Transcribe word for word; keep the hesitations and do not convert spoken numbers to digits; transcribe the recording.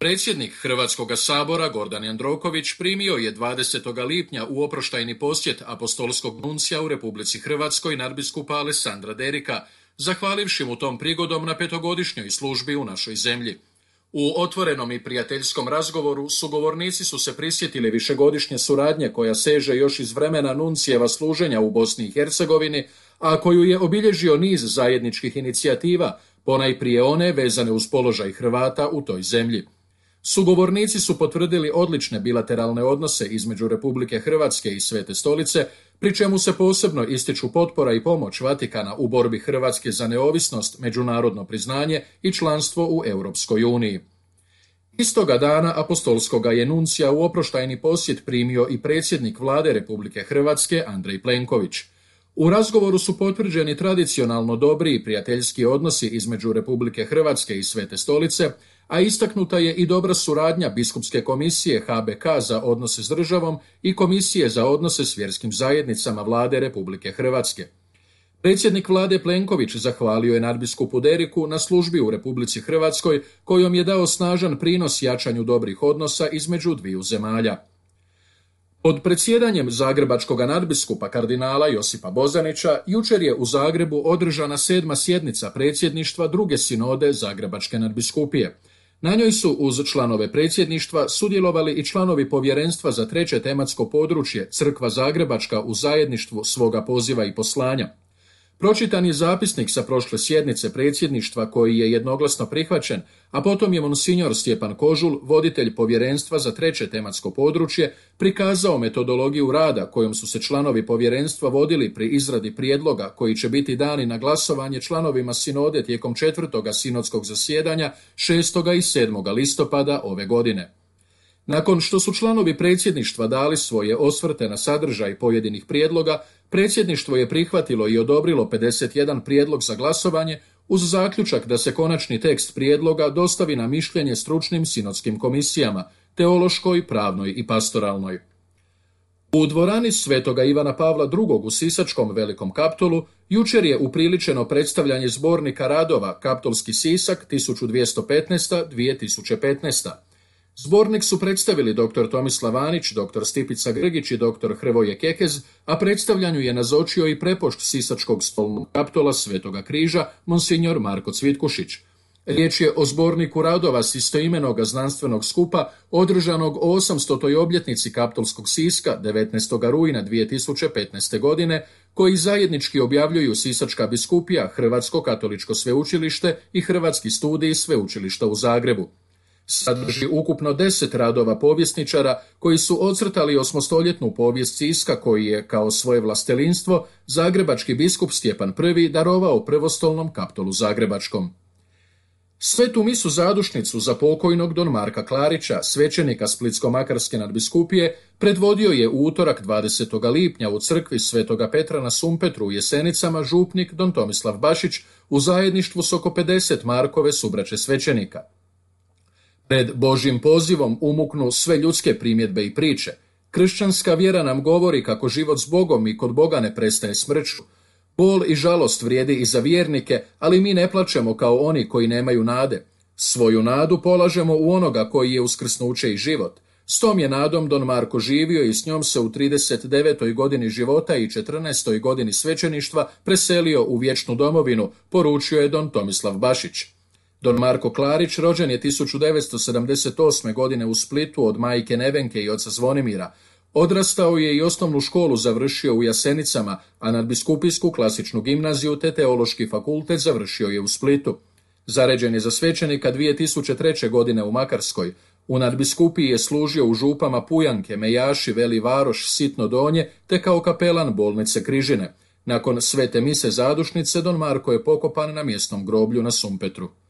Predsjednik Hrvatskog sabora Gordan Jandroković primio je dvadesetog lipnja u oproštajni posjet apostolskog nuncija u Republici Hrvatskoj nadbiskupa Alessandra Derika, zahvalivši mu tom prigodom na petogodišnjoj službi u našoj zemlji. U otvorenom i prijateljskom razgovoru sugovornici su se prisjetili višegodišnje suradnje koja seže još iz vremena nuncijeva služenja u Bosni i Hercegovini, a koju je obilježio niz zajedničkih inicijativa, ponajprije one vezane uz položaj Hrvata u toj zemlji. Sugovornici su potvrdili odlične bilateralne odnose između Republike Hrvatske i Svete Stolice, pri čemu se posebno ističu potpora i pomoć Vatikana u borbi Hrvatske za neovisnost, međunarodno priznanje i članstvo u Europskoj uniji. Istoga dana apostolskoga je nuncija u oproštajni posjet primio i predsjednik Vlade Republike Hrvatske Andrej Plenković. U razgovoru su potvrđeni tradicionalno dobri i prijateljski odnosi između Republike Hrvatske i Svete Stolice, a istaknuta je i dobra suradnja Biskupske komisije H B K za odnose s državom i Komisije za odnose s vjerskim zajednicama Vlade Republike Hrvatske. Predsjednik Vlade Plenković zahvalio je nadbiskupu Deriku na službi u Republici Hrvatskoj, kojom je dao snažan prinos jačanju dobrih odnosa između dviju zemalja. Pod predsjedanjem zagrebačkog nadbiskupa kardinala Josipa Bozanića jučer je u Zagrebu održana sedma sjednica predsjedništva druge sinode Zagrebačke nadbiskupije. Na njoj su uz članove predsjedništva sudjelovali i članovi povjerenstva za treće tematsko područje Crkva Zagrebačka u zajedništvu svoga poziva i poslanja. Pročitan je zapisnik sa prošle sjednice predsjedništva koji je jednoglasno prihvaćen, a potom je monsinjor Stjepan Kožul, voditelj povjerenstva za treće tematsko područje, prikazao metodologiju rada kojom su se članovi povjerenstva vodili pri izradi prijedloga koji će biti dani na glasovanje članovima sinode tijekom četvrtoga sinodskog zasjedanja šestoga i sedmoga listopada ove godine. Nakon što su članovi predsjedništva dali svoje osvrte na sadržaj pojedinih prijedloga, predsjedništvo je prihvatilo i odobrilo pedeset jedan prijedlog za glasovanje uz zaključak da se konačni tekst prijedloga dostavi na mišljenje stručnim sinodskim komisijama, teološkoj, pravnoj i pastoralnoj. U dvorani Svetoga Ivana Pavla drugog u Sisačkom Velikom Kaptolu jučer je upriličeno predstavljanje zbornika radova Kaptolski Sisak tisuću dvjesto petnaest do dvije tisuće petnaest. Zbornik su predstavili dr. Tomislav Anić, dr. Stipica Grgić i dr. Hrvoje Kekez, a predstavljanju je nazočio i prepošt Sisačkog stolnog kaptola Svetoga križa, monsinjor Marko Cvitkušić. Riječ je o zborniku radova s istoimenoga znanstvenog skupa održanog o osamstotoj obljetnici Kaptolskog Siska devetnaestog rujna dvije tisuće petnaeste. godine, koji zajednički objavljuju Sisačka biskupija, Hrvatsko katoličko sveučilište i Hrvatski studij sveučilišta u Zagrebu. Sadrži ukupno deset radova povjesničara koji su ocrtali osmostoljetnu povijest Siska koji je, kao svoje vlastelinstvo, zagrebački biskup Stjepan I darovao prvostolnom kaptolu zagrebačkom. Svetu misu zadušnicu za pokojnog don Marka Klarića, svećenika Splitsko-makarske nadbiskupije, predvodio je u utorak dvadesetog lipnja u crkvi Svetoga Petra na Sumpetru u Jesenicama župnik don Tomislav Bašić u zajedništvu s oko pedeset Markove subraće svećenika. Pred Božjim pozivom umuknu sve ljudske primjedbe i priče. Kršćanska vjera nam govori kako život s Bogom i kod Boga ne prestaje smrću. Bol i žalost vrijedi i za vjernike, ali mi ne plačemo kao oni koji nemaju nade. Svoju nadu polažemo u onoga koji je uskrsnuće i život. S tom je nadom don Marko živio i s njom se u trideset devetoj godini života i četrnaestoj godini svećeništva preselio u vječnu domovinu, poručio je don Tomislav Bašić. Don Marko Klarić rođen je tisuću devetsto sedamdeset osme. godine u Splitu od majke Nevenke i oca Zvonimira. Odrastao je i osnovnu školu završio u Jasenicama, a nadbiskupijsku klasičnu gimnaziju te teološki fakultet završio je u Splitu. Zaređen je za svećenika dvije tisuće treće. godine u Makarskoj. U nadbiskupiji je služio u župama Pujanke, Mejaši, Veli Varoš, Sitno Donje te kao kapelan bolnice Križine. Nakon svete mise zadušnice don Marko je pokopan na mjesnom groblju na Sumpetru.